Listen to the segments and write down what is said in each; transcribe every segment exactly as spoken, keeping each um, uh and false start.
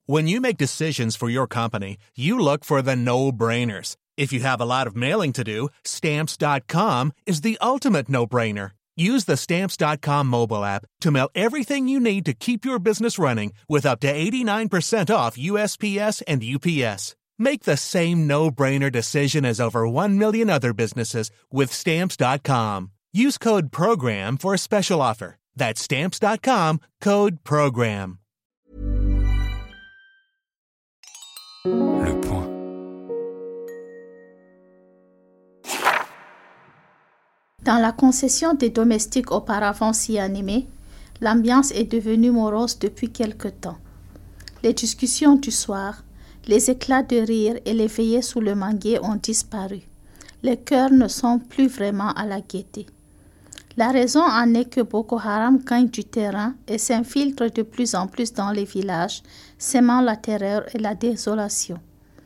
When you make decisions for your company, you look for the no-brainers. If you have a lot of mailing to do, Stamps dot com is the ultimate no-brainer. Use the Stamps dot com mobile app to mail everything you need to keep your business running with up to eighty-nine percent off U S P S and U P S. Make the same no-brainer decision as over one million other businesses with Stamps dot com. Use code PROGRAM for a special offer. That's Stamps dot com, code PROGRAM. Le point. Dans la concession des domestiques auparavant si animée, l'ambiance est devenue morose depuis quelque temps. Les discussions du soir, les éclats de rire et les veillées sous le manguier ont disparu. Les cœurs ne sont plus vraiment à la gaieté. La raison en est que Boko Haram gagne du terrain et s'infiltre de plus en plus dans les villages, sémant la terreur et la désolation.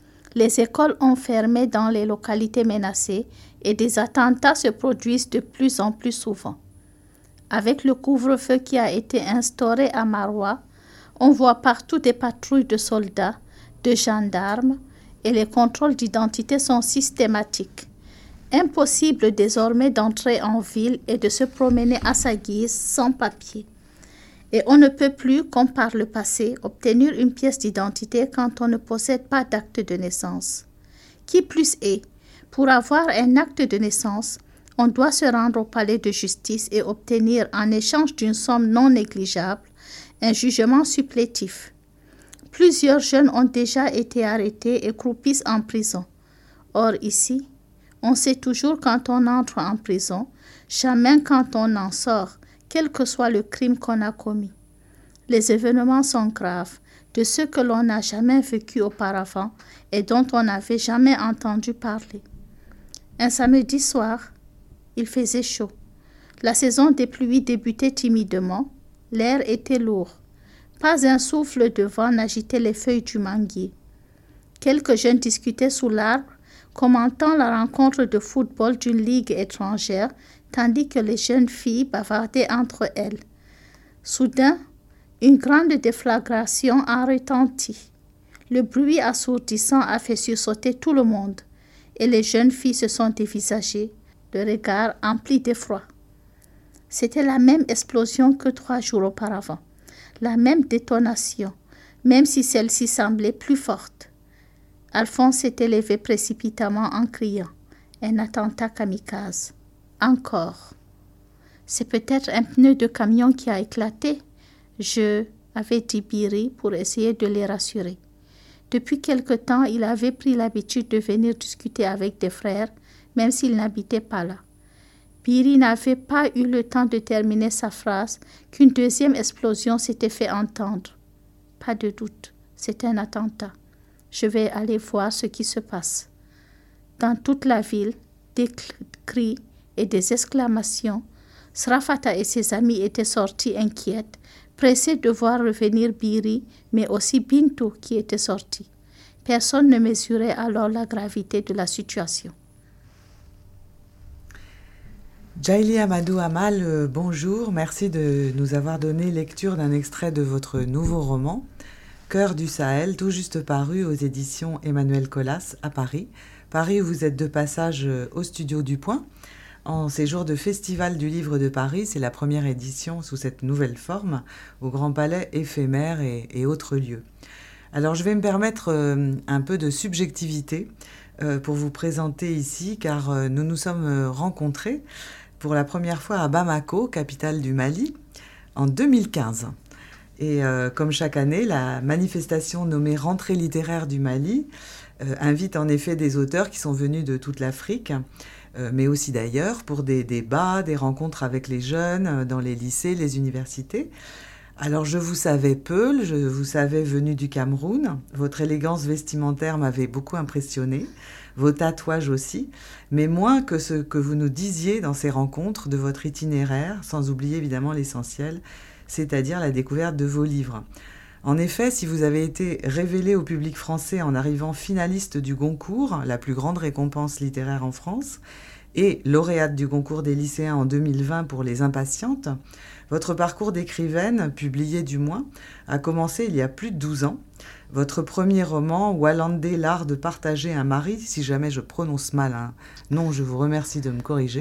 Les écoles ont fermé dans les localités menacées et des attentats se produisent de plus en plus souvent. Avec le couvre-feu qui a été instauré à Maroua, on voit partout des patrouilles de soldats, de gendarmes et les contrôles d'identité sont systématiques. Impossible désormais d'entrer en ville et de se promener à sa guise sans papier. Et on ne peut plus, comme par le passé, obtenir une pièce d'identité quand on ne possède pas d'acte de naissance. Qui plus est, pour avoir un acte de naissance, on doit se rendre au palais de justice et obtenir, en échange d'une somme non négligeable, un jugement supplétif. Plusieurs jeunes ont déjà été arrêtés et croupissent en prison. Or ici, on sait toujours quand on entre en prison, jamais quand on en sort, quel que soit le crime qu'on a commis. Les événements sont graves, de ceux que l'on n'a jamais vécus auparavant et dont on n'avait jamais entendu parler. Un samedi soir, il faisait chaud. La saison des pluies débutait timidement, l'air était lourd. Pas un souffle de vent n'agitait les feuilles du manguier. Quelques jeunes discutaient sous l'arbre, commentant la rencontre de football d'une ligue étrangère, tandis que les jeunes filles bavardaient entre elles. Soudain, une grande déflagration a retenti. Le bruit assourdissant a fait sursauter tout le monde, et les jeunes filles se sont dévisagées, le regard empli d'effroi. C'était la même explosion que trois jours auparavant, la même détonation, même si celle-ci semblait plus forte. Alphonse s'est élevé précipitamment en criant « Un attentat kamikaze !» Encore. C'est peut-être un pneu de camion qui a éclaté. Je avait dit Biri pour essayer de les rassurer. Depuis quelque temps, il avait pris l'habitude de venir discuter avec des frères, même s'il n'habitait pas là. Biri n'avait pas eu le temps de terminer sa phrase qu'une deuxième explosion s'était fait entendre. Pas de doute, c'est un attentat. Je vais aller voir ce qui se passe. Dans toute la ville, des cris et des exclamations, Srafata et ses amis étaient sortis inquiètes, pressés de voir revenir Biri, mais aussi Bintou qui était sorti. Personne ne mesurait alors la gravité de la situation. Djaïli Amadou Amal, euh, bonjour, merci de nous avoir donné lecture d'un extrait de votre nouveau roman, Cœur du Sahel, tout juste paru aux éditions Emmanuel Colas à Paris. Paris où vous êtes de passage au Studio du Point. En ces jours de Festival du Livre de Paris, c'est la première édition sous cette nouvelle forme, au Grand Palais éphémère et, et autres lieux. Alors je vais me permettre euh, un peu de subjectivité euh, pour vous présenter ici, car euh, nous nous sommes rencontrés pour la première fois à Bamako, capitale du Mali, en deux mille quinze. Et euh, comme chaque année, la manifestation nommée Rentrée littéraire du Mali euh, invite en effet des auteurs qui sont venus de toute l'Afrique, euh, mais aussi d'ailleurs, pour des débats, des rencontres avec les jeunes euh, dans les lycées, les universités. Alors je vous savais peu, je vous savais venu du Cameroun, votre élégance vestimentaire m'avait beaucoup impressionné, vos tatouages aussi, mais moins que ce que vous nous disiez dans ces rencontres de votre itinéraire, sans oublier évidemment l'essentiel, c'est-à-dire la découverte de vos livres. En effet, si vous avez été révélé au public français en arrivant finaliste du Goncourt, la plus grande récompense littéraire en France, et lauréate du concours des lycéens en deux mille vingt pour Les Impatientes, votre parcours d'écrivaine, publié du moins, a commencé il y a plus de douze ans. Votre premier roman, Walande, l'art de partager un mari, si jamais je prononce mal un nom, je vous remercie de me corriger.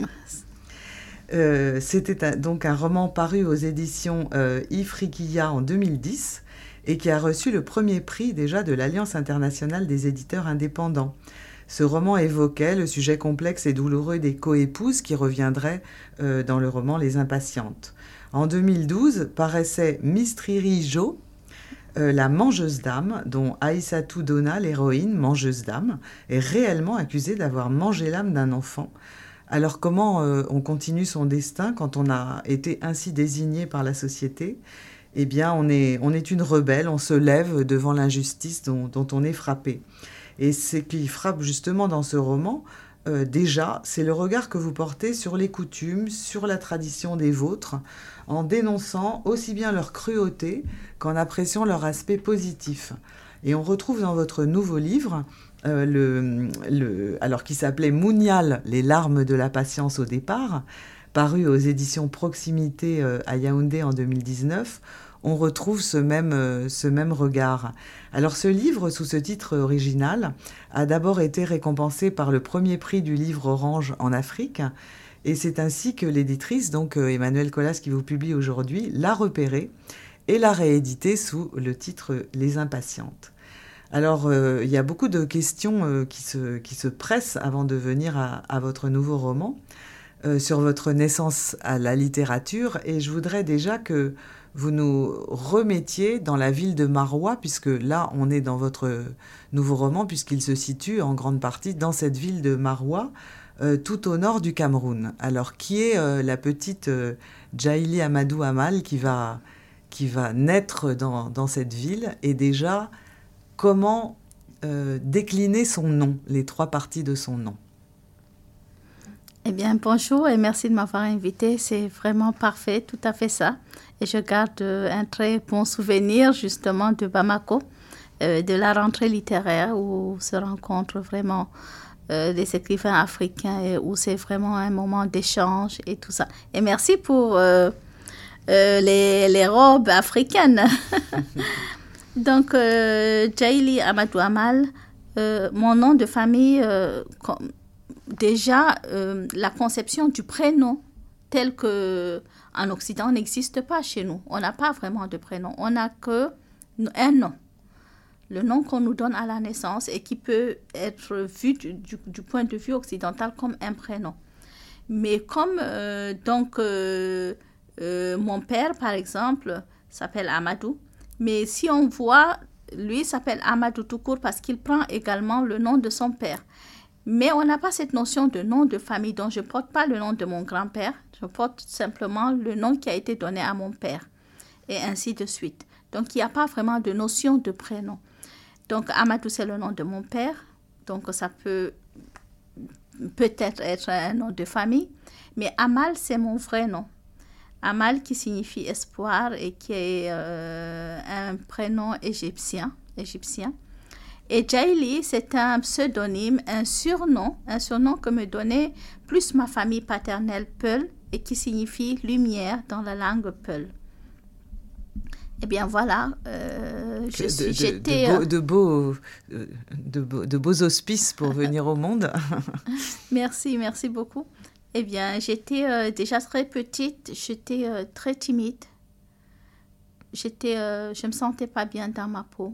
Euh, c'était un, donc un roman paru aux éditions euh, Ifriqiya en deux mille dix et qui a reçu le premier prix déjà de l'Alliance internationale des éditeurs indépendants. Ce roman évoquait le sujet complexe et douloureux des coépouses qui reviendraient euh, dans le roman Les Impatientes. En deux mille douze paraissait Mistriri Jo, euh, la mangeuse d'âme, dont Aïssatou Dona, l'héroïne mangeuse d'âme, est réellement accusée d'avoir mangé l'âme d'un enfant. Alors comment euh, on continue son destin quand on a été ainsi désigné par la société ? Eh bien, on est, on est une rebelle, on se lève devant l'injustice dont, dont on est frappé. Et ce qui frappe justement dans ce roman, euh, déjà, c'est le regard que vous portez sur les coutumes, sur la tradition des vôtres, en dénonçant aussi bien leur cruauté qu'en appréciant leur aspect positif. Et on retrouve dans votre nouveau livre, euh, le, le, alors qui s'appelait Mounial, les larmes de la patience au départ, paru aux éditions Proximité euh, à Yaoundé en deux mille dix-neuf, on retrouve ce même, euh, ce même regard. Alors ce livre, sous ce titre original, a d'abord été récompensé par le premier prix du livre Orange en Afrique, et c'est ainsi que l'éditrice, donc euh, Emmanuelle Colas qui vous publie aujourd'hui, l'a repéré et l'a réédité sous le titre Les Impatientes. Alors, euh, il y a beaucoup de questions euh, qui, se, qui se pressent avant de venir à, à votre nouveau roman, euh, sur votre naissance à la littérature, et je voudrais déjà que vous nous remettiez dans la ville de Maroua, puisque là, on est dans votre nouveau roman, puisqu'il se situe en grande partie dans cette ville de Maroua, euh, tout au nord du Cameroun. Alors, qui est euh, la petite euh, Djaïli Amadou Amal qui va, qui va naître dans, dans cette ville, et déjà, comment euh, décliner son nom, les trois parties de son nom? Eh bien, bonjour et merci de m'avoir invité. C'est vraiment parfait, tout à fait ça. Et je garde un très bon souvenir justement de Bamako, euh, de la rentrée littéraire où se rencontrent vraiment euh, des écrivains africains et où c'est vraiment un moment d'échange et tout ça. Et merci pour euh, euh, les, les robes africaines. Donc, euh, Djaïli Amadou Amal, euh, mon nom de famille, euh, com- déjà, euh, la conception du prénom tel qu'en Occident n'existe pas chez nous. On n'a pas vraiment de prénom. On n'a qu'un nom. Le nom qu'on nous donne à la naissance et qui peut être vu du, du, du point de vue occidental comme un prénom. Mais comme euh, donc, euh, euh, mon père, par exemple, s'appelle Amadou, mais si on voit, lui s'appelle Amadou tout court parce qu'il prend également le nom de son père. Mais on n'a pas cette notion de nom de famille, donc je ne porte pas le nom de mon grand-père, je porte simplement le nom qui a été donné à mon père, et ainsi de suite. Donc il n'y a pas vraiment de notion de prénom. Donc Amadou, c'est le nom de mon père, donc ça peut peut-être être un nom de famille, mais Amal, c'est mon vrai nom. Amal qui signifie espoir et qui est euh, un prénom égyptien, égyptien. Et Djaïli, c'est un pseudonyme, un surnom, un surnom que me donnait plus ma famille paternelle Peul et qui signifie lumière dans la langue Peul. Eh bien voilà, euh, je de, suis, de, j'étais... De, beau, de, beaux, de, beaux, de beaux auspices pour venir au monde. Merci, merci beaucoup. Eh bien, j'étais euh, déjà très petite, j'étais euh, très timide. J'étais, euh, je ne me sentais pas bien dans ma peau.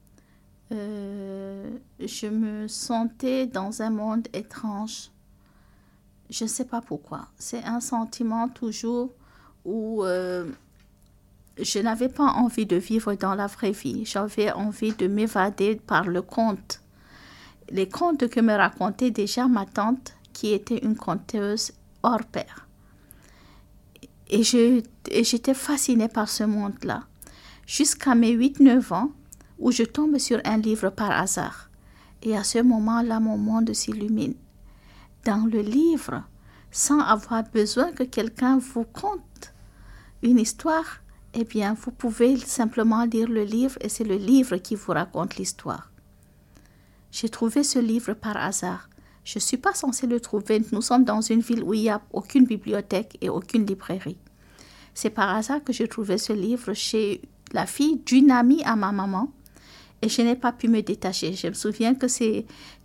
Euh, je me sentais dans un monde étrange. Je ne sais pas pourquoi. C'est un sentiment toujours où euh, je n'avais pas envie de vivre dans la vraie vie. J'avais envie de m'évader par le conte. Les contes que me racontait déjà ma tante, qui était une conteuse hors pair. Et, je, et j'étais fascinée par ce monde-là. Jusqu'à mes huit neuf ans, où je tombe sur un livre par hasard. Et à ce moment-là, mon monde s'illumine. Dans le livre, sans avoir besoin que quelqu'un vous conte une histoire, eh bien, vous pouvez simplement lire le livre et c'est le livre qui vous raconte l'histoire. J'ai trouvé ce livre par hasard. Je ne suis pas censée le trouver. Nous sommes dans une ville où il n'y a aucune bibliothèque et aucune librairie. C'est par hasard que j'ai trouvé ce livre chez la fille d'une amie à ma maman et je n'ai pas pu me détacher. Je me souviens que c'est,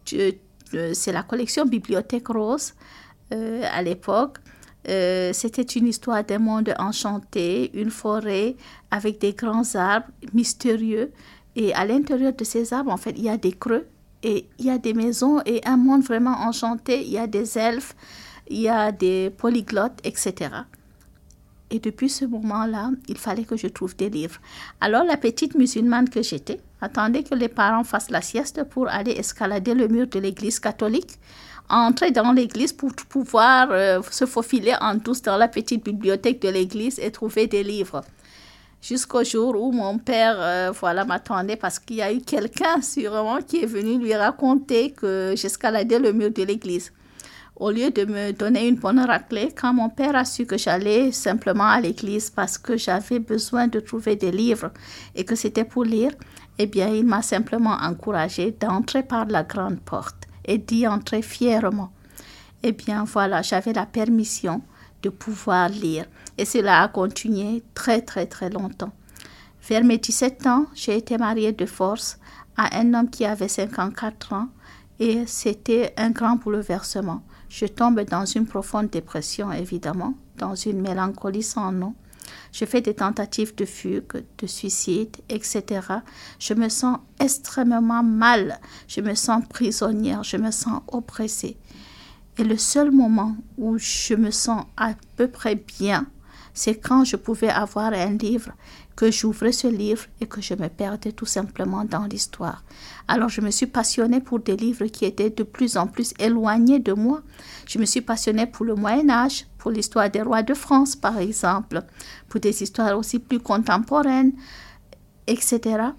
c'est la collection Bibliothèque Rose euh, à l'époque. Euh, c'était une histoire d'un monde enchanté, une forêt avec des grands arbres mystérieux. Et à l'intérieur de ces arbres, en fait, il y a des creux et il y a des maisons et un monde vraiment enchanté. Il y a des elfes, il y a des polyglottes, et cetera. Et depuis ce moment-là, il fallait que je trouve des livres. Alors, la petite musulmane que j'étais attendait que les parents fassent la sieste pour aller escalader le mur de l'église catholique, entrer dans l'église pour pouvoir euh, se faufiler en douce dans la petite bibliothèque de l'église et trouver des livres. Jusqu'au jour où mon père euh, voilà, m'attendait parce qu'il y a eu quelqu'un sûrement qui est venu lui raconter que j'escaladais le mur de l'église. Au lieu de me donner une bonne raclée, quand mon père a su que j'allais simplement à l'église parce que j'avais besoin de trouver des livres et que c'était pour lire, eh bien, il m'a simplement encouragée d'entrer par la grande porte et d'y entrer fièrement. Eh bien, voilà, j'avais la permission de pouvoir lire. Et cela a continué très, très, très longtemps. Vers mes dix-sept ans, j'ai été mariée de force à un homme qui avait cinquante-quatre ans et c'était un grand bouleversement. Je tombe dans une profonde dépression, évidemment, dans une mélancolie sans nom. Je fais des tentatives de fugue, de suicide, et cetera. Je me sens extrêmement mal. Je me sens prisonnière. Je me sens oppressée. Et le seul moment où je me sens à peu près bien, c'est quand je pouvais avoir un livre, que j'ouvrais ce livre et que je me perdais tout simplement dans l'histoire. Alors je me suis passionnée pour des livres qui étaient de plus en plus éloignés de moi. Je me suis passionnée pour le Moyen-Âge, pour l'histoire des rois de France par exemple, pour des histoires aussi plus contemporaines, et cetera.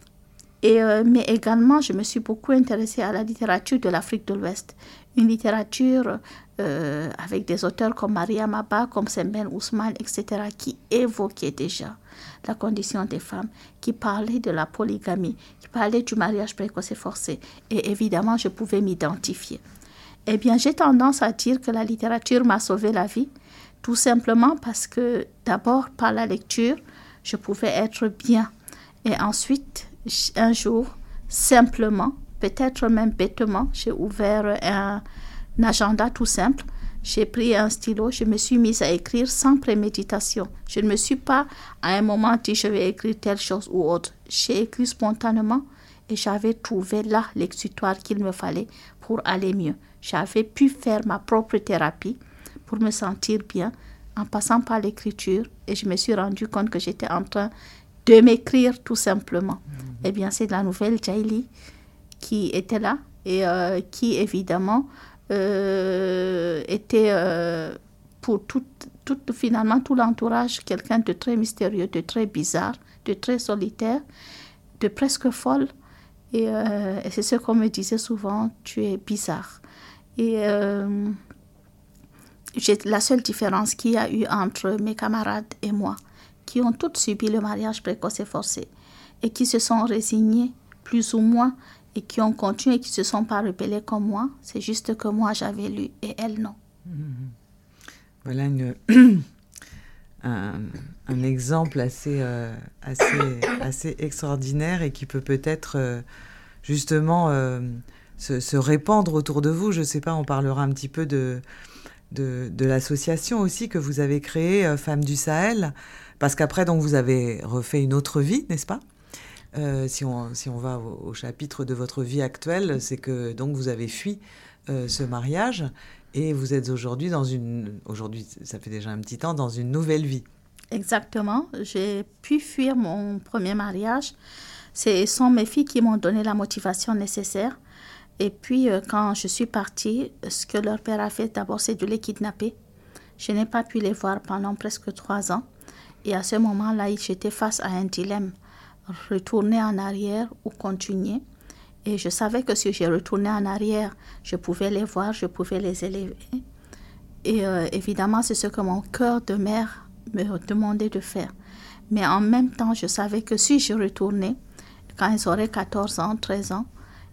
Et, euh, mais également, je me suis beaucoup intéressée à la littérature de l'Afrique de l'Ouest. Une littérature euh, avec des auteurs comme Mariam Abba, comme Sembène Ousmane, et cetera, qui évoquaient déjà la condition des femmes, qui parlaient de la polygamie, qui parlaient du mariage précoce et forcé. Et évidemment, je pouvais m'identifier. Eh bien, j'ai tendance à dire que la littérature m'a sauvé la vie, tout simplement parce que d'abord, par la lecture, je pouvais être bien. Et ensuite, un jour, simplement, peut-être même bêtement, j'ai ouvert un, un agenda tout simple. J'ai pris un stylo, je me suis mise à écrire sans préméditation. Je ne me suis pas à un moment dit je vais écrire telle chose ou autre. J'ai écrit spontanément et j'avais trouvé là l'exutoire qu'il me fallait pour aller mieux. J'avais pu faire ma propre thérapie pour me sentir bien en passant par l'écriture et je me suis rendu compte que j'étais en train de m'écrire tout simplement. Mmh. Eh bien, c'est la nouvelle Djaïli qui était là et euh, qui, évidemment, euh, était euh, pour tout, tout, finalement tout l'entourage quelqu'un de très mystérieux, de très bizarre, de très solitaire, de presque folle. Et, euh, et c'est ce qu'on me disait souvent, tu es bizarre. Et euh, j'ai, la seule différence qu'il y a eu entre mes camarades et moi, qui ont toutes subi le mariage précoce et forcé et qui se sont résignés plus ou moins et qui ont continué et qui ne se sont pas rebellés comme moi. C'est juste que moi, j'avais lu et elles, non. Voilà une, un, un exemple assez, euh, assez, assez extraordinaire et qui peut peut-être euh, justement euh, se, se répandre autour de vous. Je ne sais pas, on parlera un petit peu de, de, de l'association aussi que vous avez créée, euh, Femmes du Sahel, parce qu'après, donc, vous avez refait une autre vie, n'est-ce pas ? Euh, si, on, si on va au, au chapitre de votre vie actuelle, c'est que donc vous avez fui euh, ce mariage et vous êtes aujourd'hui dans une... Aujourd'hui, ça fait déjà un petit temps, dans une nouvelle vie. Exactement. J'ai pu fuir mon premier mariage. Ce sont mes filles qui m'ont donné la motivation nécessaire. Et puis, euh, quand je suis partie, ce que leur père a fait, d'abord, c'est de les kidnapper. Je n'ai pas pu les voir pendant presque trois ans. Et à ce moment-là, j'étais face à un dilemme. Retourner en arrière ou continuer. Et je savais que si je retournais en arrière, je pouvais les voir, je pouvais les élever. Et euh, évidemment, c'est ce que mon cœur de mère me demandait de faire. Mais en même temps, je savais que si je retournais, quand ils auraient quatorze ans, treize ans,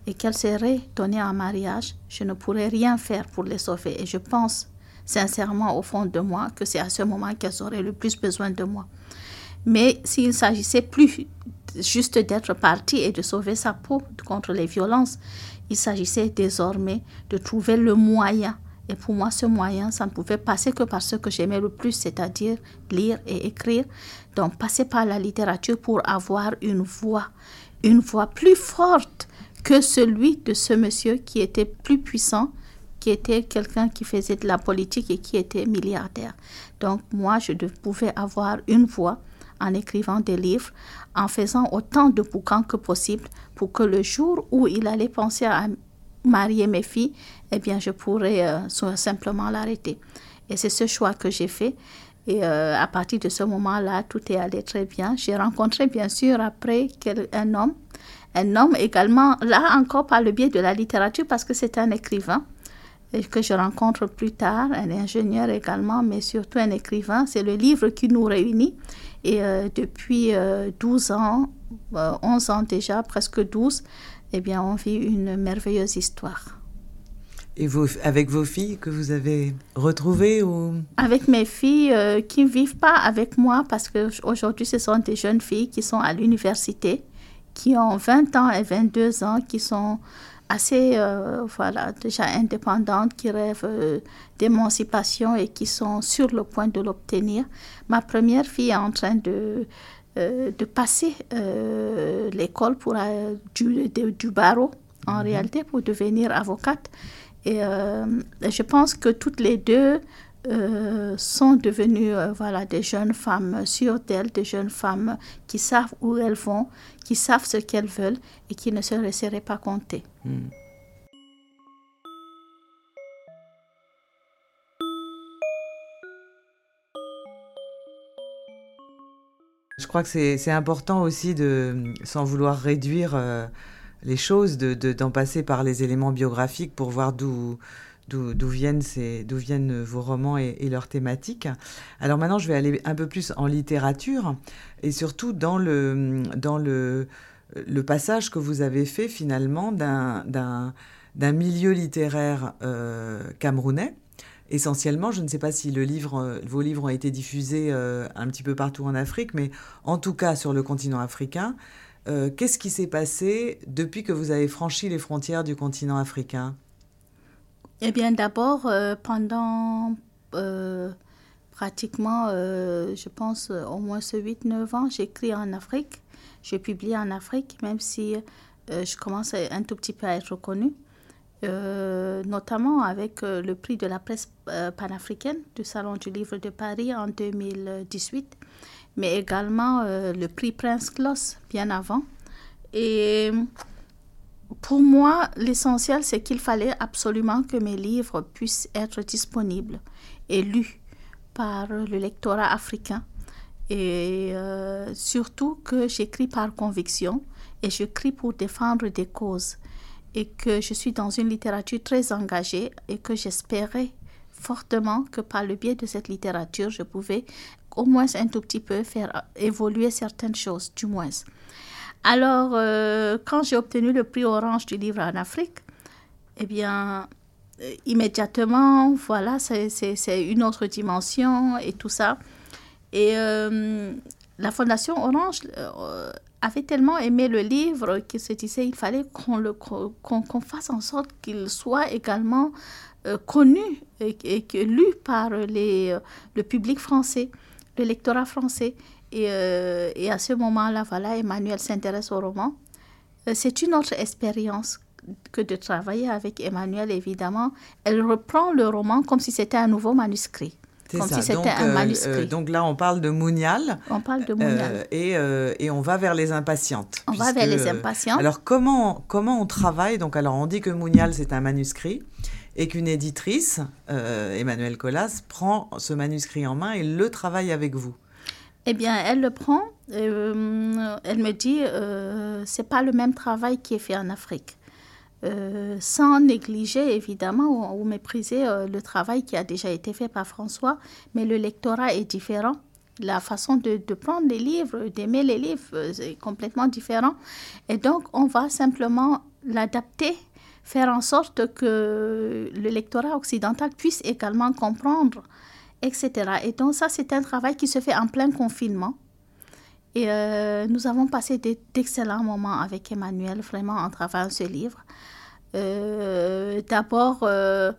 et qu'elle serait donnée en mariage, je ne pourrais rien faire pour les sauver. Et je pense sincèrement au fond de moi que c'est à ce moment qu'elles auraient le plus besoin de moi. Mais s'il s'agissait plus juste d'être partie et de sauver sa peau contre les violences, il s'agissait désormais de trouver le moyen. Et pour moi, ce moyen, ça ne pouvait passer que par ce que j'aimais le plus, c'est-à-dire lire et écrire. Donc, passer par la littérature pour avoir une voix, une voix plus forte que celui de ce monsieur qui était plus puissant, qui était quelqu'un qui faisait de la politique et qui était milliardaire. Donc, moi, je pouvais avoir une voix en écrivant des livres, en faisant autant de bouquins que possible pour que le jour où il allait penser à marier mes filles, eh bien, je pourrais euh, simplement l'arrêter. Et c'est ce choix que j'ai fait. Et euh, à partir de ce moment-là, tout est allé très bien. J'ai rencontré, bien sûr, après quel, un homme, un homme également, là encore par le biais de la littérature, parce que c'est un écrivain et que je rencontre plus tard, un ingénieur également, mais surtout un écrivain. C'est le livre qui nous réunit. Et euh, depuis euh, douze ans, euh, onze ans déjà, presque douze, eh bien, on vit une merveilleuse histoire. Et vos, avec vos filles que vous avez retrouvées ou... Avec mes filles euh, qui ne vivent pas avec moi, parce qu'aujourd'hui, ce sont des jeunes filles qui sont à l'université, qui ont vingt ans et vingt-deux ans, qui sont assez, euh, voilà, déjà indépendantes, qui rêvent euh, d'émancipation et qui sont sur le point de l'obtenir. Ma première fille est en train de, euh, de passer euh, l'école pour, euh, du, de, du barreau, en mmh. réalité, pour devenir avocate. Et euh, je pense que toutes les deux euh, sont devenues euh, voilà, des jeunes femmes sûres d'elles, des jeunes femmes qui savent où elles vont, qui savent ce qu'elles veulent et qui ne se laisseraient pas compter. Mm. Je crois que c'est, c'est important aussi, de, sans vouloir réduire euh, les choses, de, de, d'en passer par les éléments biographiques pour voir d'où, d'où, d'où, viennent, ces, d'où viennent vos romans et, et leurs thématiques. Alors maintenant, je vais aller un peu plus en littérature et surtout dans le, dans le, le passage que vous avez fait finalement d'un, d'un, d'un milieu littéraire euh, camerounais. Essentiellement, je ne sais pas si le livre, vos livres ont été diffusés euh, un petit peu partout en Afrique, mais en tout cas sur le continent africain. Euh, qu'est-ce qui s'est passé depuis que vous avez franchi les frontières du continent africain ? Eh bien, d'abord, euh, pendant euh, pratiquement, euh, je pense, au moins huit neuf ans, j'écris en Afrique. J'ai publié en Afrique, même si euh, je commence un tout petit peu à être reconnue. Euh, notamment avec euh, le prix de la presse euh, panafricaine du Salon du Livre de Paris en deux mille dix-huit, mais également euh, le prix Prince Claus bien avant. Et pour moi, l'essentiel, c'est qu'il fallait absolument que mes livres puissent être disponibles et lus par le lectorat africain. Et euh, surtout que j'écris par conviction et j'écris pour défendre des causes. Et que je suis dans une littérature très engagée et que j'espérais fortement que par le biais de cette littérature, je pouvais au moins un tout petit peu faire évoluer certaines choses, du moins. Alors, euh, quand j'ai obtenu le prix Orange du livre en Afrique, eh bien, euh, immédiatement, voilà, c'est, c'est, c'est une autre dimension et tout ça. Et euh, la Fondation Orange euh, avait tellement aimé le livre qu'il se disait qu'il fallait qu'on, le, qu'on, qu'on fasse en sorte qu'il soit également euh, connu et, et que, lu par les, euh, le public français, le lectorat français. Et, euh, et à ce moment-là, voilà, Emmanuel s'intéresse au roman. Euh, c'est une autre expérience que de travailler avec Emmanuel, évidemment. Elle reprend le roman comme si c'était un nouveau manuscrit. C'est comme ça. si c'était donc, un euh, manuscrit. Euh, donc là, on parle de Mounial. On parle de Mounial. Euh, et, euh, et on va vers les impatientes. On puisque, va vers les impatientes. Alors, comment, comment on travaille ? Donc, alors, on dit que Mounial, c'est un manuscrit et qu'une éditrice, euh, Emmanuelle Colas, prend ce manuscrit en main et le travaille avec vous. Eh bien, elle le prend. Euh, elle me dit, euh, c'est pas le même travail qui est fait en Afrique. Euh, sans négliger évidemment ou, ou mépriser euh, le travail qui a déjà été fait par François, mais le lectorat est différent. La façon de, de prendre les livres, d'aimer les livres, c'est complètement différent. Et donc, on va simplement l'adapter, faire en sorte que le lectorat occidental puisse également comprendre, et cetera. Et donc ça, c'est un travail qui se fait en plein confinement. Et euh, nous avons passé d'excellents moments avec Emmanuel, vraiment, en travaillant ce livre. Euh, d'abord, euh,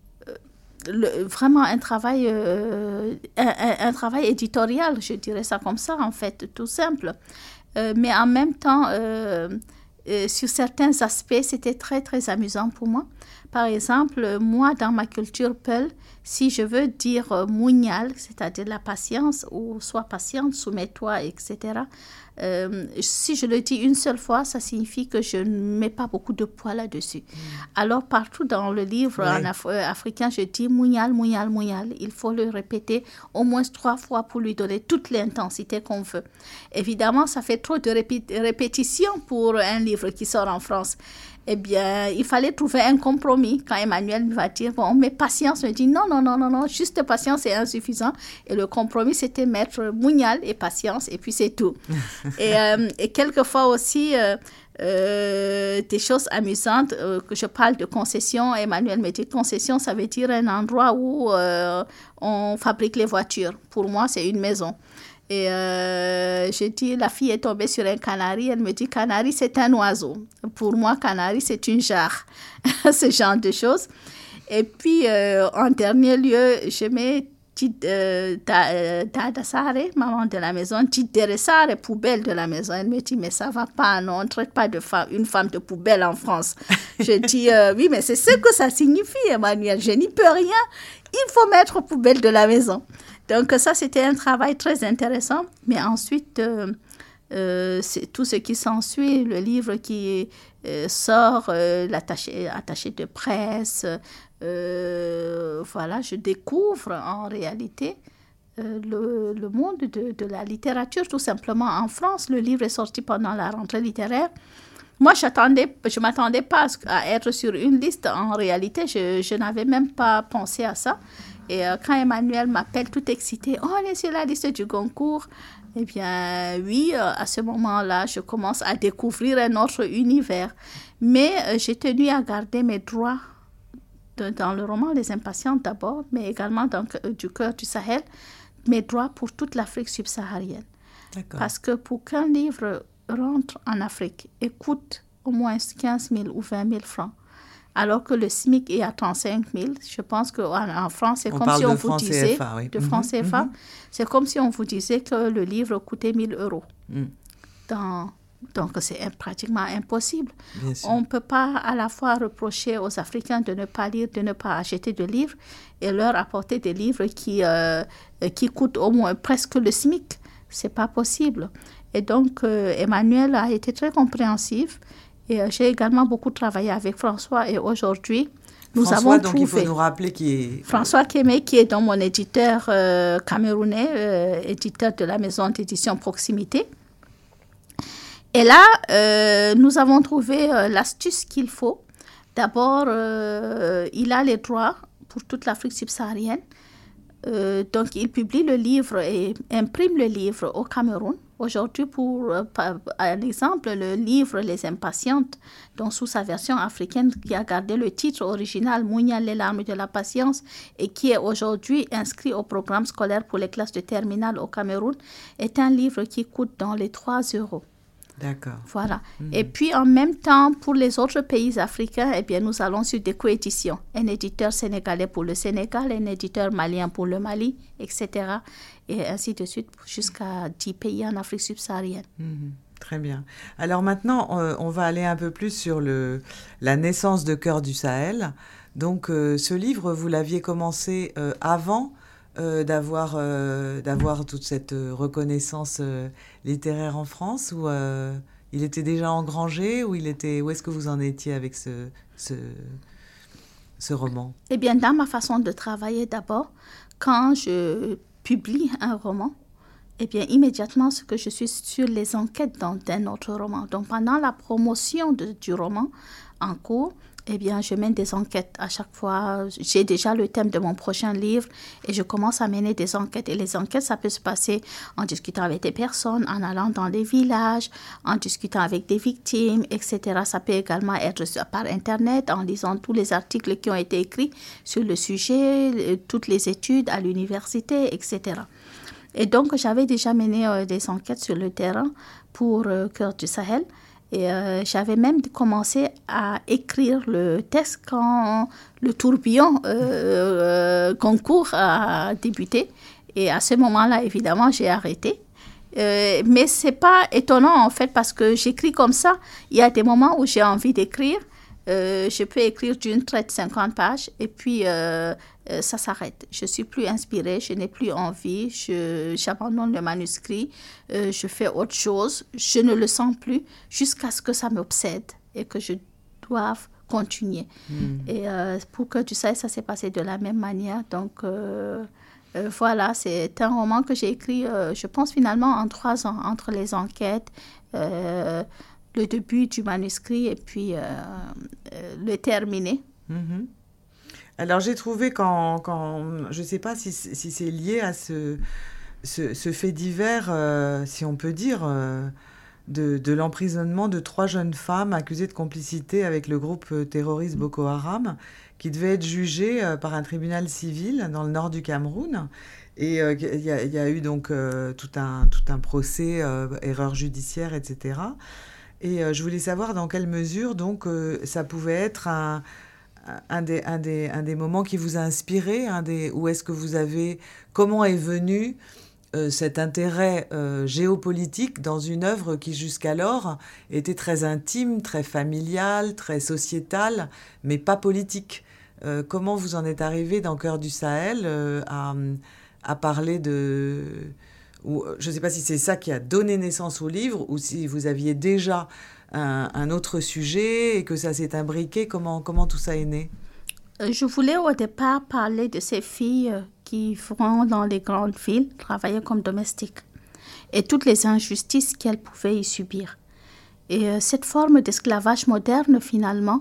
le, vraiment un travail, euh, un, un, un travail éditorial, je dirais ça comme ça, en fait, tout simple. Euh, mais en même temps, euh, euh, sur certains aspects, c'était très, très amusant pour moi. Par exemple, moi, dans ma culture Peul, si je veux dire euh, muñal, c'est-à-dire la patience, ou sois patiente, soumets-toi, et cetera, euh, si je le dis une seule fois, ça signifie que je ne mets pas beaucoup de poids là-dessus. Mmh. Alors, partout dans le livre ouais. en af- euh, africain, je dis muñal, muñal, muñal. Il faut le répéter au moins trois fois pour lui donner toute l'intensité qu'on veut. Évidemment, ça fait trop de répé- répétitions pour un livre qui sort en France. Eh bien, il fallait trouver un compromis. Quand Emmanuel va dire, bon, mais patience, me dit, non, non, non, non, non, juste patience, c'est insuffisant. Et le compromis, c'était mettre muñal et patience, et puis c'est tout. et, euh, et quelquefois aussi, euh, euh, des choses amusantes, euh, que je parle de concession. Emmanuel me dit, concession, ça veut dire un endroit où euh, on fabrique les voitures. Pour moi, c'est une maison. Et euh, je dis, la fille est tombée sur un canari. Elle me dit, canari, c'est un oiseau. Pour moi, canari, c'est une jarre. Ce genre de choses. Et puis, euh, en dernier lieu, je mets euh, Dada Sare, maman de la maison, Tidere Sare, poubelle de la maison. Elle me dit, mais ça va pas, non, on ne traite pas de femme, une femme de poubelle en France. Je dis, euh, oui, mais c'est ce que ça signifie, Emmanuel. Je n'y peux rien. Il faut mettre poubelle de la maison. Donc ça, c'était un travail très intéressant. Mais ensuite, euh, euh, c'est tout ce qui s'ensuit, le livre qui euh, sort, euh, l'attaché attaché de presse, euh, voilà, je découvre en réalité euh, le, le monde de, de la littérature, tout simplement en France. Le livre est sorti pendant la rentrée littéraire. Moi, j'attendais, je ne m'attendais pas à être sur une liste. En réalité, je, je n'avais même pas pensé à ça. Et euh, quand Emmanuel m'appelle tout excité, oh, on est sur la liste du Goncourt. Eh bien, oui, euh, à ce moment-là, je commence à découvrir un autre univers. Mais euh, j'ai tenu à garder mes droits de, dans le roman Les Impatientes d'abord, mais également dans euh, Du cœur du Sahel, mes droits pour toute l'Afrique subsaharienne. D'accord. Parce que pour qu'un livre rentre en Afrique et coûte au moins quinze mille ou vingt mille francs, alors que le SMIC est à trente-cinq mille. Je pense qu'en en France, c'est on comme si on vous disait... C F A, oui. De francs mm-hmm, C F A. Mm-hmm. C'est comme si on vous disait que le livre coûtait mille euros. Mm. Dans, donc, c'est pratiquement impossible. On ne peut pas à la fois reprocher aux Africains de ne pas lire, de ne pas acheter de livres et leur apporter des livres qui, euh, qui coûtent au moins presque le SMIC. Ce n'est pas possible. Et donc, euh, Emmanuel a été très compréhensif. Et euh, j'ai également beaucoup travaillé avec François et aujourd'hui, nous François, avons donc trouvé... il faut nous rappeler qui est... François Kémé, qui est donc mon éditeur euh, camerounais, euh, éditeur de la maison d'édition Proximité. Et là, euh, nous avons trouvé euh, l'astuce qu'il faut. D'abord, euh, il a les droits pour toute l'Afrique subsaharienne. Euh, donc, il publie le livre et imprime le livre au Cameroun. Aujourd'hui, pour euh, par, par exemple, le livre Les Impatientes, donc sous sa version africaine, qui a gardé le titre original Muñal, les larmes de la patience, et qui est aujourd'hui inscrit au programme scolaire pour les classes de terminale au Cameroun, est un livre qui coûte dans les trois euros. D'accord. Voilà. Mmh. Et puis, en même temps, pour les autres pays africains, eh bien, nous allons sur des coéditions. Un éditeur sénégalais pour le Sénégal, un éditeur malien pour le Mali, et cetera. Et ainsi de suite, jusqu'à dix pays en Afrique subsaharienne. Mmh. Très bien. Alors maintenant, on, on va aller un peu plus sur le, la naissance de Cœur du Sahel. Donc, euh, ce livre, vous l'aviez commencé euh, avant Euh, d'avoir, euh, d'avoir toute cette euh, reconnaissance euh, littéraire en France, ou euh, il était déjà engrangé, ou il était, où est-ce que vous en étiez avec ce, ce, ce roman? Eh bien, dans ma façon de travailler d'abord, quand je publie un roman, eh bien, immédiatement, ce que je suis sur les enquêtes dans, d'un autre roman. Donc, pendant la promotion de, du roman en cours, Eh bien, je mène des enquêtes à chaque fois. J'ai déjà le thème de mon prochain livre et je commence à mener des enquêtes. Et les enquêtes, ça peut se passer en discutant avec des personnes, en allant dans les villages, en discutant avec des victimes, et cetera. Ça peut également être par Internet, en lisant tous les articles qui ont été écrits sur le sujet, toutes les études à l'université, et cetera. Et donc, j'avais déjà mené euh, des enquêtes sur le terrain pour euh, Cœur du Sahel. Et euh, j'avais même commencé à écrire le texte quand le tourbillon euh, euh, concours a débuté. Et à ce moment-là, évidemment, j'ai arrêté. Euh, mais ce n'est pas étonnant, en fait, parce que j'écris comme ça. Il y a des moments où j'ai envie d'écrire. Euh, je peux écrire d'une traite cinquante pages et puis euh, euh, ça s'arrête. Je ne suis plus inspirée, je n'ai plus envie, je, j'abandonne le manuscrit, euh, je fais autre chose, je ne le sens plus jusqu'à ce que ça m'obsède et que je doive continuer. Mmh. Et euh, pour que tu sais, ça s'est passé de la même manière. Donc euh, euh, voilà, c'est un roman que j'ai écrit, euh, je pense finalement en trois ans, entre les enquêtes, euh, le début du manuscrit et puis euh, euh, le terminer. Mmh. Alors, j'ai trouvé quand... quand je ne sais pas si, si c'est lié à ce, ce, ce fait divers, euh, si on peut dire, euh, de, de l'emprisonnement de trois jeunes femmes accusées de complicité avec le groupe terroriste Boko Haram, qui devaient être jugées euh, par un tribunal civil dans le nord du Cameroun. Et il euh, y, y a eu donc euh, tout, un, tout un procès, euh, erreur judiciaire, et cetera. Et euh, je voulais savoir dans quelle mesure donc, euh, ça pouvait être un, un, des, un, des, un des moments qui vous a inspiré, un des, où est-ce que vous avez... Comment est venu euh, cet intérêt euh, géopolitique dans une œuvre qui jusqu'alors était très intime, très familiale, très sociétale, mais pas politique. Euh, comment vous en êtes arrivé dans Cœur du Sahel euh, à, à parler de... Ou, je ne sais pas si c'est ça qui a donné naissance au livre ou si vous aviez déjà un, un autre sujet et que ça s'est imbriqué. Comment, comment tout ça est né? Je voulais au départ parler de ces filles qui vont dans les grandes villes travailler comme domestiques et toutes les injustices qu'elles pouvaient y subir. Et euh, cette forme d'esclavage moderne, finalement,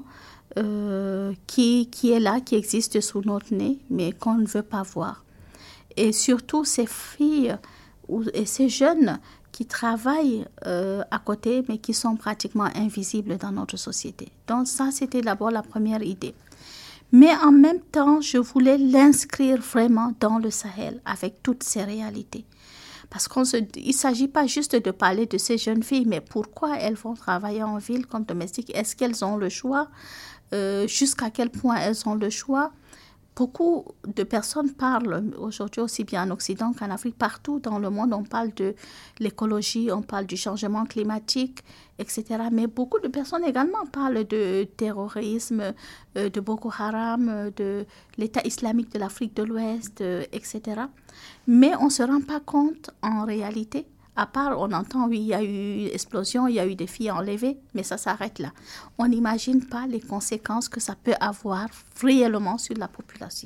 euh, qui, qui est là, qui existe sous notre nez, mais qu'on ne veut pas voir. Et surtout, ces filles... et ces jeunes qui travaillent euh, à côté, mais qui sont pratiquement invisibles dans notre société. Donc ça, c'était d'abord la première idée. Mais en même temps, je voulais l'inscrire vraiment dans le Sahel, avec toutes ces réalités. Parce qu'il ne s'agit pas juste de parler de ces jeunes filles, mais pourquoi elles vont travailler en ville comme domestiques? Est-ce qu'elles ont le choix? euh, Jusqu'à quel point elles ont le choix? Beaucoup de personnes parlent aujourd'hui, aussi bien en Occident qu'en Afrique, partout dans le monde, on parle de l'écologie, on parle du changement climatique, et cetera. Mais beaucoup de personnes également parlent de terrorisme, de Boko Haram, de l'État islamique de l'Afrique de l'Ouest, et cetera. Mais on ne se rend pas compte en réalité. À part, on entend, oui, il y a eu une explosion, il y a eu des filles enlevées, mais ça s'arrête là. On n'imagine pas les conséquences que ça peut avoir réellement sur la population.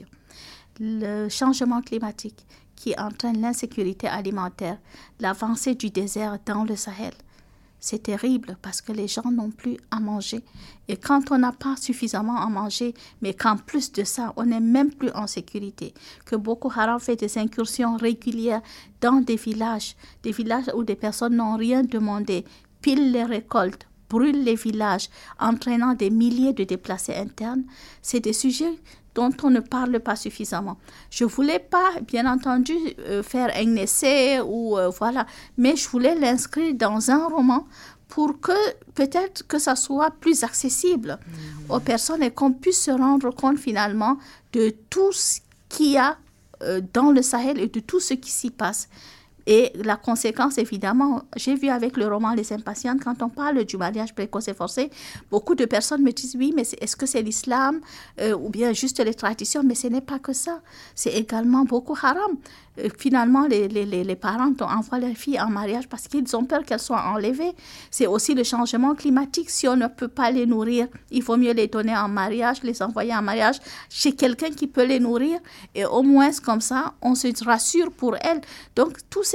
Le changement climatique qui entraîne l'insécurité alimentaire, l'avancée du désert dans le Sahel, c'est terrible parce que les gens n'ont plus à manger. Et quand on n'a pas suffisamment à manger, mais qu'en plus de ça, on n'est même plus en sécurité, que Boko Haram fait des incursions régulières dans des villages, des villages où des personnes n'ont rien demandé, pillent les récoltes, brûlent les villages, entraînant des milliers de déplacés internes, c'est des sujets dont on ne parle pas suffisamment. Je ne voulais pas, bien entendu, euh, faire un essai, ou, euh, voilà, mais je voulais l'inscrire dans un roman pour que peut-être que ça soit plus accessible mmh. aux personnes et qu'on puisse se rendre compte finalement de tout ce qu'il y a euh, dans le Sahel et de tout ce qui s'y passe. Et la conséquence, évidemment, j'ai vu avec le roman Les Impatientes, quand on parle du mariage précoce et forcé, beaucoup de personnes me disent, oui, mais est-ce que c'est l'islam euh, ou bien juste les traditions? Mais ce n'est pas que ça. C'est également Boko Haram. Euh, finalement, les, les, les parents envoient leurs filles en mariage parce qu'ils ont peur qu'elles soient enlevées. C'est aussi le changement climatique. Si on ne peut pas les nourrir, il vaut mieux les donner en mariage, les envoyer en mariage chez quelqu'un qui peut les nourrir. Et au moins, comme ça, on se rassure pour elles. Donc, tous ces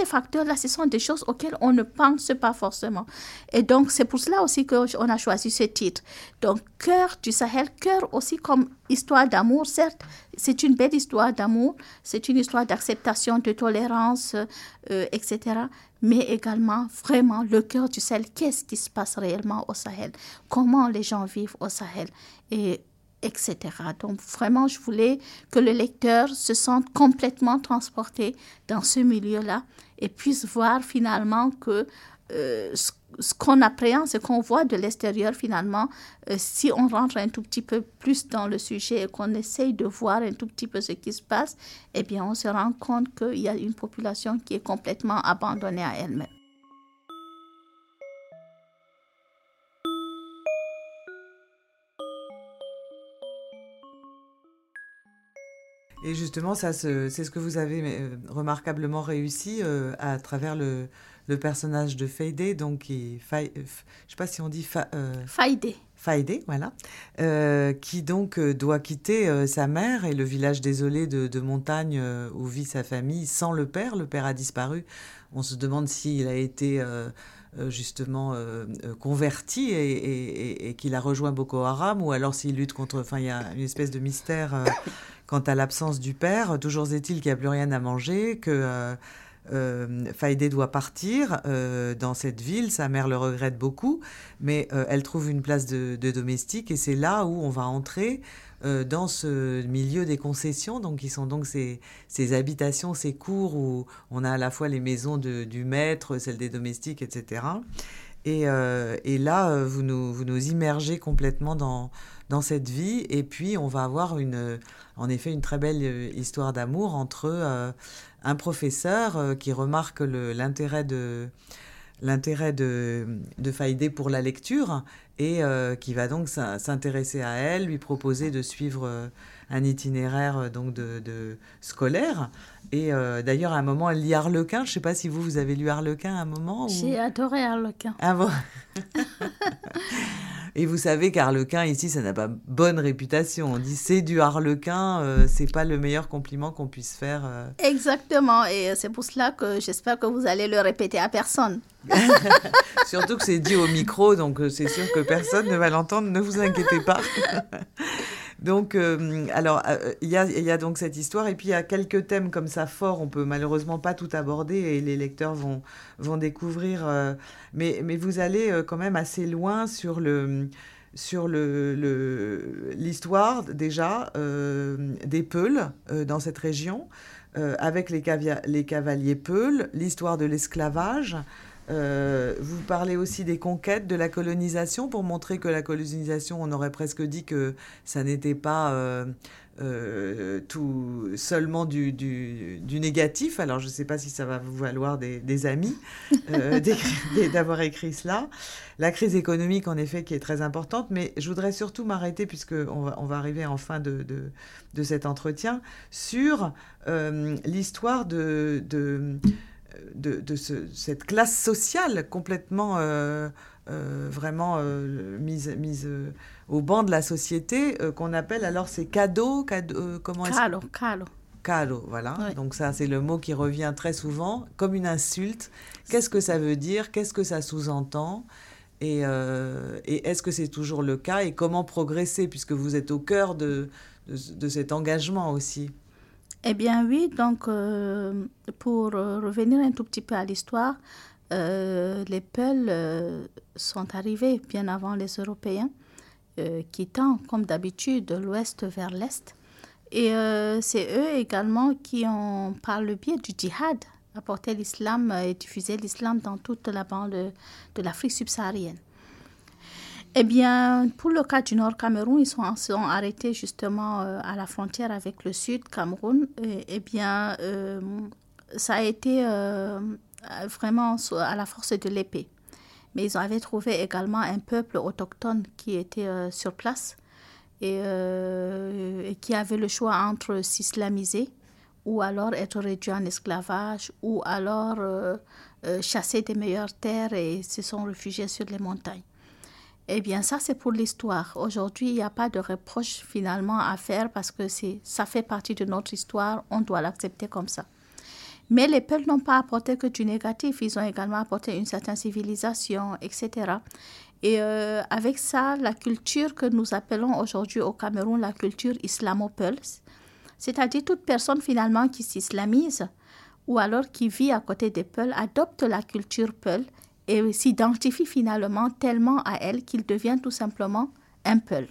ces facteurs-là, ce sont des choses auxquelles on ne pense pas forcément. Et donc, c'est pour cela aussi qu'on a choisi ce titre. Donc, Cœur du Sahel, cœur aussi comme histoire d'amour, certes, c'est une belle histoire d'amour, c'est une histoire d'acceptation, de tolérance, euh, et cetera. Mais également, vraiment, le cœur du Sahel, qu'est-ce qui se passe réellement au Sahel? Comment les gens vivent au Sahel? Et et cetera. Donc, vraiment, je voulais que le lecteur se sente complètement transporté dans ce milieu-là et puisse voir finalement que euh, ce, ce qu'on appréhende, ce qu'on voit de l'extérieur, finalement, euh, si on rentre un tout petit peu plus dans le sujet et qu'on essaye de voir un tout petit peu ce qui se passe, eh bien, on se rend compte qu'il y a une population qui est complètement abandonnée à elle-même. Et justement, ça, c'est ce que vous avez euh, remarquablement réussi euh, à travers le, le personnage de Faïdé, donc qui, Faï, euh, je ne sais pas si on dit fa, euh, Faïdé. Faïdé, voilà, euh, qui donc euh, doit quitter euh, sa mère et le village désolé de, de montagne euh, où vit sa famille sans le père. Le père a disparu. On se demande s'il a été euh, euh, justement euh, euh, converti et, et, et, et qu'il a rejoint Boko Haram, ou alors s'il lutte contre... Enfin, il y a une espèce de mystère euh, quant à l'absence du père. Toujours est-il qu'il n'y a plus rien à manger, que... Euh, Euh, Faïdé doit partir euh, dans cette ville. Sa mère le regrette beaucoup, mais euh, elle trouve une place de, de domestique, et c'est là où on va entrer euh, dans ce milieu des concessions, donc qui sont donc ces, ces habitations, ces cours où on a à la fois les maisons de, du maître, celles des domestiques, et cetera. Et, euh, et là, vous nous, vous nous immergez complètement dans, dans cette vie, et puis on va avoir une, en effet une très belle histoire d'amour entre euh, un professeur euh, qui remarque le, l'intérêt de, l'intérêt de, de Faïdé pour la lecture, et euh, qui va donc s'intéresser à elle, lui proposer de suivre euh, un itinéraire donc de, de scolaire. Et euh, d'ailleurs, à un moment, elle lit Harlequin. Je ne sais pas si vous, vous avez lu Harlequin à un moment. Ou... J'ai adoré Harlequin. Ah bon. Et vous savez qu'Harlequin, ici, ça n'a pas bonne réputation. On dit c'est du Harlequin, euh, c'est pas le meilleur compliment qu'on puisse faire. Euh... Exactement, et c'est pour cela que j'espère que vous allez le répéter à personne. Surtout que c'est dit au micro, donc c'est sûr que personne ne va l'entendre, ne vous inquiétez pas. Donc, euh, alors, il euh, y, y a donc cette histoire, et puis il y a quelques thèmes comme ça forts, on peut malheureusement pas tout aborder, et les lecteurs vont, vont découvrir, euh, mais, mais vous allez euh, quand même assez loin sur le... sur le, le, l'histoire déjà euh, des Peuls euh, dans cette région, euh, avec les, cavia- les cavaliers Peuls, l'histoire de l'esclavage. Euh, vous parlez aussi des conquêtes, de la colonisation, pour montrer que la colonisation, on aurait presque dit que ça n'était pas euh, euh, tout seulement du, du, du négatif. Alors je ne sais pas si ça va vous valoir des, des amis euh, d'avoir écrit cela. La crise économique, en effet, qui est très importante, mais je voudrais surtout m'arrêter, puisqu'on va, on va arriver en fin de, de, de cet entretien, sur euh, l'histoire de... de de, de ce, cette classe sociale complètement euh, euh, vraiment euh, mise, mise euh, au banc de la société, euh, qu'on appelle alors ces cadeaux, cadeaux euh, comment est-ce Calo, calo. Calo, voilà. Oui. Donc ça, c'est le mot qui revient très souvent comme une insulte. Qu'est-ce que ça veut dire? Qu'est-ce que ça sous-entend? Et, euh, et est-ce que c'est toujours le cas? Et comment progresser, puisque vous êtes au cœur de, de, de cet engagement aussi? Eh bien oui, donc euh, pour euh, revenir un tout petit peu à l'histoire, euh, les Peuls euh, sont arrivés bien avant les Européens, euh, quittant comme d'habitude de l'ouest vers l'est. Et euh, c'est eux également qui ont, par le biais du djihad, apporté l'islam et diffusé l'islam dans toute la bande de, de l'Afrique subsaharienne. Eh bien, pour le cas du Nord Cameroun, ils sont, sont arrêtés justement euh, à la frontière avec le Sud Cameroun. Et, eh bien, euh, ça a été euh, vraiment à la force de l'épée. Mais ils avaient trouvé également un peuple autochtone qui était euh, sur place et, euh, et qui avait le choix entre s'islamiser ou alors être réduit en esclavage ou alors euh, euh, chasser des meilleures terres et se sont réfugiés sur les montagnes. Eh bien, ça, c'est pour l'histoire. Aujourd'hui, il n'y a pas de reproche finalement à faire parce que c'est, ça fait partie de notre histoire. On doit l'accepter comme ça. Mais les Peuls n'ont pas apporté que du négatif, ils ont également apporté une certaine civilisation, et cetera. Et euh, avec ça, la culture que nous appelons aujourd'hui au Cameroun la culture islamo-peul, c'est-à-dire toute personne finalement qui s'islamise ou alors qui vit à côté des Peuls adopte la culture Peul et s'identifie finalement tellement à elle qu'il devient tout simplement un Peul.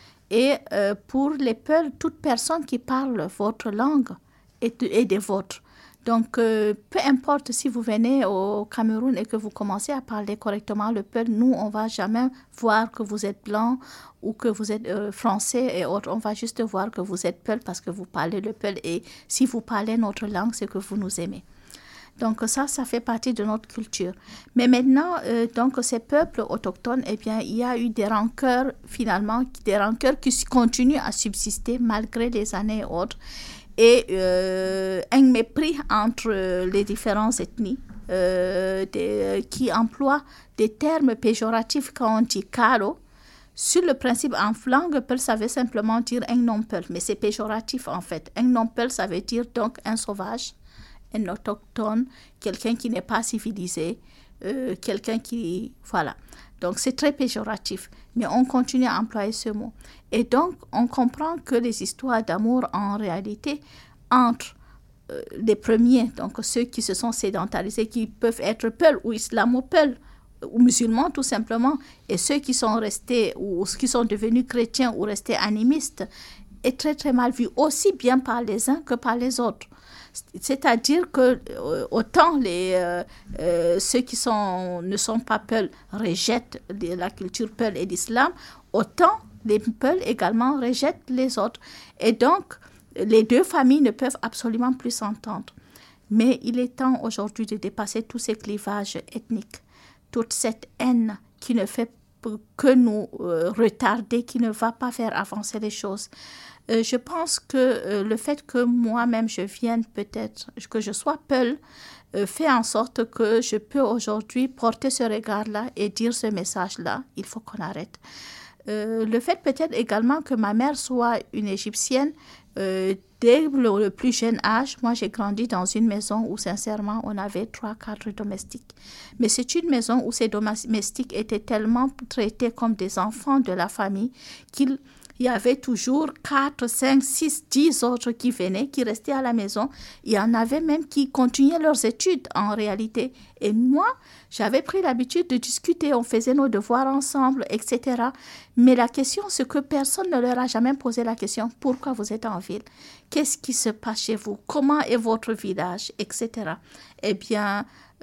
Et euh, pour les Peuls, toute personne qui parle votre langue est, est des vôtres. Donc, euh, peu importe si vous venez au Cameroun et que vous commencez à parler correctement le Peul, nous, on ne va jamais voir que vous êtes blanc ou que vous êtes euh, français et autres. On va juste voir que vous êtes Peul parce que vous parlez le Peul. Et si vous parlez notre langue, c'est que vous nous aimez. Donc, ça, ça fait partie de notre culture. Mais maintenant, euh, donc, ces peuples autochtones, eh bien, il y a eu des rancœurs, finalement, des rancœurs qui continuent à subsister malgré les années et autres. Et euh, un mépris entre les différentes ethnies euh, des, qui emploient des termes péjoratifs quand on dit « caro ». Sur le principe, en langue peul, ça veut simplement dire un non-peul, mais c'est péjoratif en fait. Un non-peul, ça veut dire donc un sauvage, un autochtone, quelqu'un qui n'est pas civilisé, euh, quelqu'un qui... Voilà. Donc, c'est très péjoratif, mais on continue à employer ce mot. Et donc, on comprend que les histoires d'amour, en réalité, entre euh, les premiers, donc ceux qui se sont sédentarisés, qui peuvent être Peul ou islamo-Peul, ou musulmans tout simplement, et ceux qui sont restés, ou qui sont devenus chrétiens ou restés animistes, est très très mal vu, aussi bien par les uns que par les autres. C'est-à-dire que euh, autant les, euh, euh, ceux qui sont, ne sont pas Peuls rejettent la culture Peul et l'islam, autant les Peuls également rejettent les autres. Et donc, les deux familles ne peuvent absolument plus s'entendre. Mais il est temps aujourd'hui de dépasser tous ces clivages ethniques, toute cette haine qui ne fait que nous euh, retarder, qui ne va pas faire avancer les choses. Euh, je pense que euh, le fait que moi-même je vienne peut-être, que je sois Peul, euh, fait en sorte que je peux aujourd'hui porter ce regard-là et dire ce message-là. Il faut qu'on arrête. Euh, le fait peut-être également que ma mère soit une Égyptienne, euh, dès le, le plus jeune âge, moi j'ai grandi dans une maison où sincèrement on avait trois, quatre domestiques. Mais c'est une maison où ces domestiques étaient tellement traités comme des enfants de la famille qu'ils... Il y avait toujours quatre, cinq, six, dix autres qui venaient, qui restaient à la maison. Il y en avait même qui continuaient leurs études en réalité. Et moi, j'avais pris l'habitude de discuter, on faisait nos devoirs ensemble, et cetera. Mais la question, c'est que personne ne leur a jamais posé la question, pourquoi vous êtes en ville? Qu'est-ce qui se passe chez vous? Comment est votre village? et cetera. Eh bien,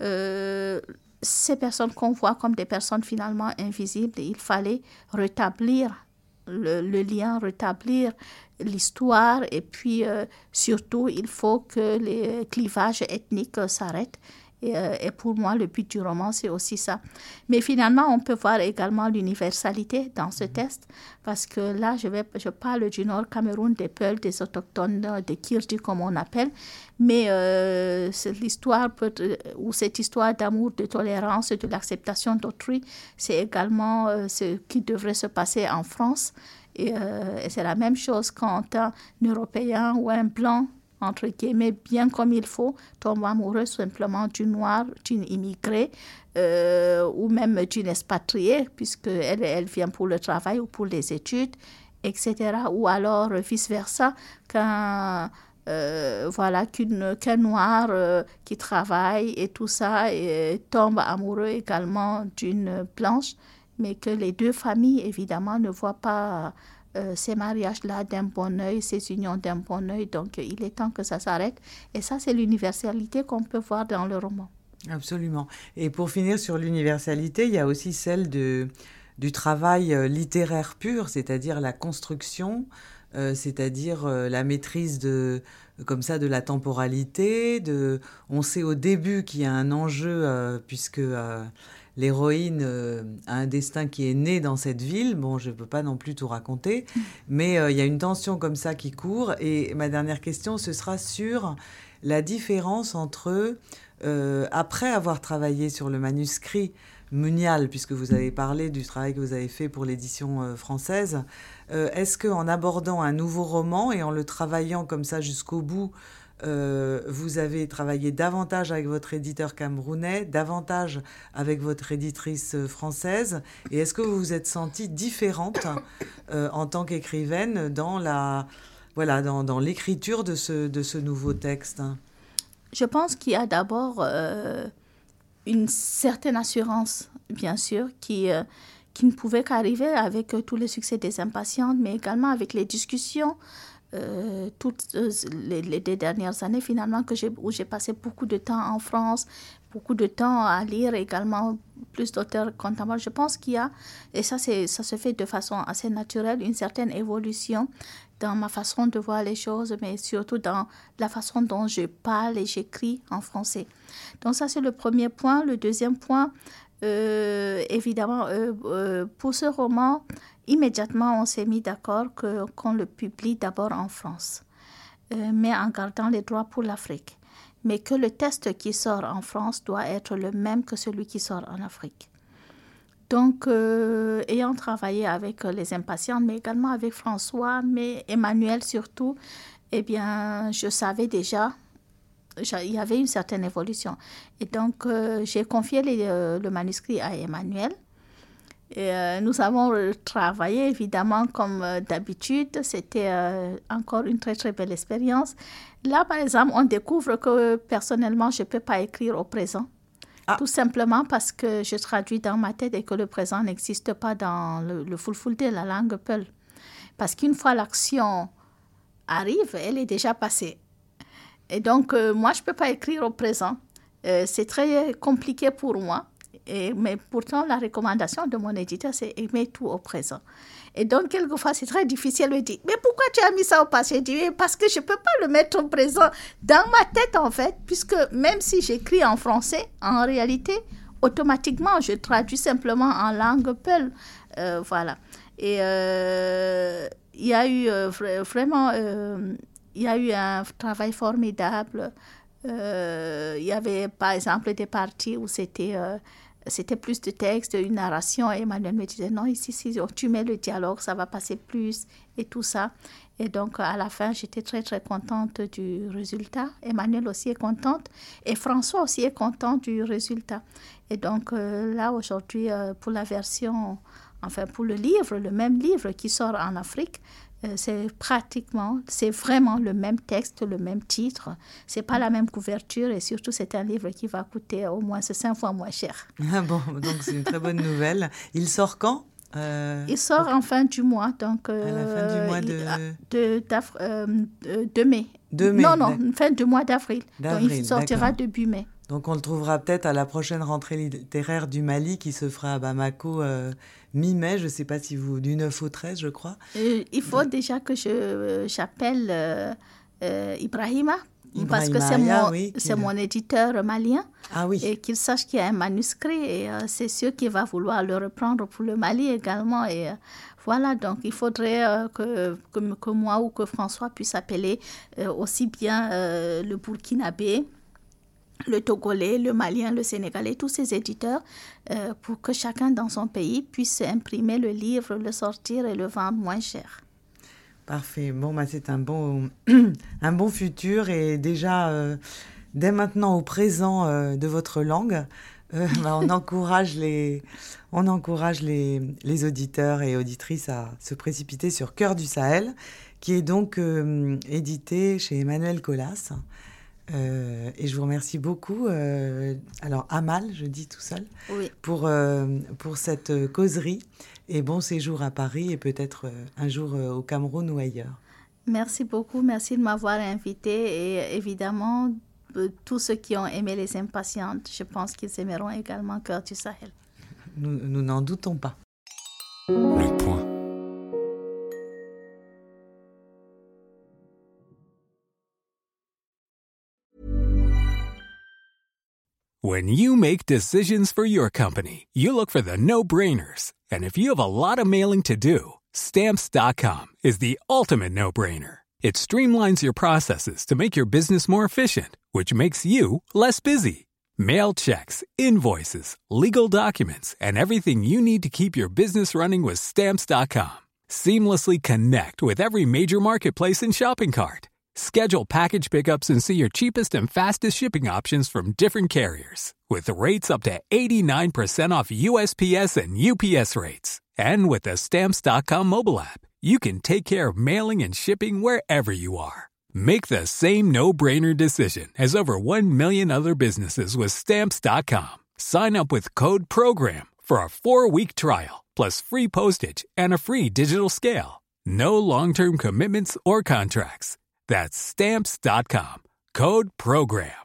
euh, ces personnes qu'on voit comme des personnes finalement invisibles, il fallait rétablir Le, le lien, rétablir l'histoire et puis euh, surtout il faut que les clivages ethniques euh, s'arrêtent et, euh, et pour moi le but du roman c'est aussi ça. Mais finalement on peut voir également l'universalité dans ce test parce que là je, vais, je parle du Nord Cameroun, des Peuls, des autochtones, des Kirdi comme on appelle, mais euh, c'est l'histoire peut, ou cette histoire d'amour, de tolérance, de l'acceptation d'autrui, c'est également euh, ce qui devrait se passer en France. Et, euh, et c'est la même chose quand un Européen ou un Blanc, entre guillemets, bien comme il faut, tombe amoureux simplement d'une Noire, d'une immigrée euh, ou même d'une expatriée, puisqu'elle elle vient pour le travail ou pour les études, et cetera. Ou alors vice-versa, quand... Euh, voilà, qu'une, qu'un noir euh, qui travaille et tout ça et tombe amoureux également d'une blanche, mais que les deux familles, évidemment, ne voient pas euh, ces mariages-là d'un bon œil, ces unions d'un bon œil. Donc, il est temps que ça s'arrête. Et ça, c'est l'universalité qu'on peut voir dans le roman. Absolument. Et pour finir sur l'universalité, il y a aussi celle de, du travail littéraire pur, c'est-à-dire la construction, Euh, c'est-à-dire euh, la maîtrise de, comme ça, de la temporalité. De, on sait au début qu'il y a un enjeu, euh, puisque euh, l'héroïne euh, a un destin qui est né dans cette ville. Bon, je ne peux pas non plus tout raconter, mais euh, il y a une tension comme ça qui court. Et ma dernière question, ce sera sur la différence entre, euh, après avoir travaillé sur le manuscrit Munial, puisque vous avez parlé du travail que vous avez fait pour l'édition euh, française, euh, est-ce qu'en abordant un nouveau roman et en le travaillant comme ça jusqu'au bout, euh, vous avez travaillé davantage avec votre éditeur camerounais, davantage avec votre éditrice française. Et est-ce que vous vous êtes sentie différente euh, en tant qu'écrivaine dans, la, voilà, dans, dans l'écriture de ce, de ce nouveau texte? Je pense qu'il y a d'abord euh, une certaine assurance, bien sûr, qui... Euh, qui ne pouvait qu'arriver avec euh, tous les succès des Impatientes, mais également avec les discussions euh, toutes euh, les, les deux dernières années, finalement, que j'ai, où j'ai passé beaucoup de temps en France, beaucoup de temps à lire également plus d'auteurs contemporains. Je pense qu'il y a, et ça, c'est, ça se fait de façon assez naturelle, une certaine évolution dans ma façon de voir les choses, mais surtout dans la façon dont je parle et j'écris en français. Donc ça, c'est le premier point. Le deuxième point, Euh, évidemment, euh, euh, pour ce roman, immédiatement, on s'est mis d'accord que, qu'on le publie d'abord en France, euh, mais en gardant les droits pour l'Afrique. Mais que le texte qui sort en France doit être le même que celui qui sort en Afrique. Donc, euh, ayant travaillé avec les Impatientes, mais également avec François, mais Emmanuel surtout, eh bien, je savais déjà... il y avait une certaine évolution. Et donc, euh, j'ai confié les, euh, le manuscrit à Emmanuel. Et, euh, nous avons travaillé, évidemment, comme euh, d'habitude. C'était euh, encore une très, très belle expérience. Là, par exemple, on découvre que, personnellement, je ne peux pas écrire au présent. Ah. Tout simplement parce que je traduis dans ma tête et que le présent n'existe pas dans le, le Fulfulde, la langue Peul. Parce qu'une fois l'action arrive, elle est déjà passée. Et donc, euh, moi, je ne peux pas écrire au présent. Euh, c'est très compliqué pour moi. Et, mais pourtant, la recommandation de mon éditeur, c'est aimer tout au présent. Et donc, quelquefois, c'est très difficile de dire, mais pourquoi tu as mis ça au passé? Je dis, parce que je ne peux pas le mettre au présent dans ma tête, en fait, puisque même si j'écris en français, en réalité, automatiquement, je traduis simplement en langue peul. Euh, voilà. Et euh, il y a eu euh, vraiment... Euh, Il y a eu un travail formidable. Euh, il y avait, par exemple, des parties où c'était, euh, c'était plus de texte, une narration. Et Emmanuel me disait, non, ici, si tu mets le dialogue, ça va passer plus et tout ça. Et donc, à la fin, j'étais très, très contente du résultat. Emmanuel aussi est contente. Et François aussi est content du résultat. Et donc, euh, là, aujourd'hui, euh, pour la version, enfin, pour le livre, le même livre qui sort en Afrique, c'est pratiquement, c'est vraiment le même texte, le même titre. C'est pas la même couverture et surtout, c'est un livre qui va coûter au moins cinq fois moins cher. Ah bon, donc c'est une très bonne nouvelle. Il sort quand euh... Il sort en fin du mois, donc... Euh, à la fin du mois de... De, euh, de, de mai. De mai. Non, non, fin du mois d'avril. d'avril donc il sortira d'accord. début mai. Donc on le trouvera peut-être à la prochaine rentrée littéraire du Mali qui se fera à Bamako euh, mi-mai, je ne sais pas si vous... du neuf au treize, je crois. Euh, il faut Donc... déjà que je, euh, j'appelle euh, euh, Ibrahima, Ibrahima, parce que c'est, mon, oui, c'est mon éditeur malien. Ah oui. Et qu'il sache qu'il y a un manuscrit et euh, c'est sûr qu'il va vouloir le reprendre pour le Mali également. Et euh, voilà, donc il faudrait euh, que, que, que moi ou que François puisse appeler euh, aussi bien euh, le Burkinabé, le Togolais, le Malien, le Sénégalais, tous ces éditeurs, euh, pour que chacun dans son pays puisse imprimer le livre, le sortir et le vendre moins cher. Parfait. Bon, bah, c'est un bon, un bon futur et déjà, euh, dès maintenant au présent euh, de votre langue, euh, bah, on encourage, les, on encourage les, les auditeurs et auditrices à se précipiter sur Cœur du Sahel, qui est donc euh, édité chez Emmanuel Colas. Euh, et je vous remercie beaucoup, euh, alors Amal, je dis tout seul, oui. pour, euh, pour cette causerie et bon séjour à Paris et peut-être euh, un jour euh, au Cameroun ou ailleurs. Merci beaucoup, merci de m'avoir invité et évidemment, euh, tous ceux qui ont aimé Les Impatientes, je pense qu'ils aimeront également Cœur du Sahel. Nous, nous n'en doutons pas. Le point. When you make decisions for your company, you look for the no-brainers. And if you have a lot of mailing to do, Stamps dot com is the ultimate no-brainer. It streamlines your processes to make your business more efficient, which makes you less busy. Mail checks, invoices, legal documents, and everything you need to keep your business running with Stamps dot com. Seamlessly connect with every major marketplace and shopping cart. Schedule package pickups and see your cheapest and fastest shipping options from different carriers. With rates up to eighty-nine percent off U S P S and U P S rates. And with the Stamps dot com mobile app, you can take care of mailing and shipping wherever you are. Make the same no-brainer decision as over one million other businesses with Stamps dot com. Sign up with code PROGRAM for a four-week trial, plus free postage and a free digital scale. No long-term commitments or contracts. That's Stamps dot com. Code PROGRAM.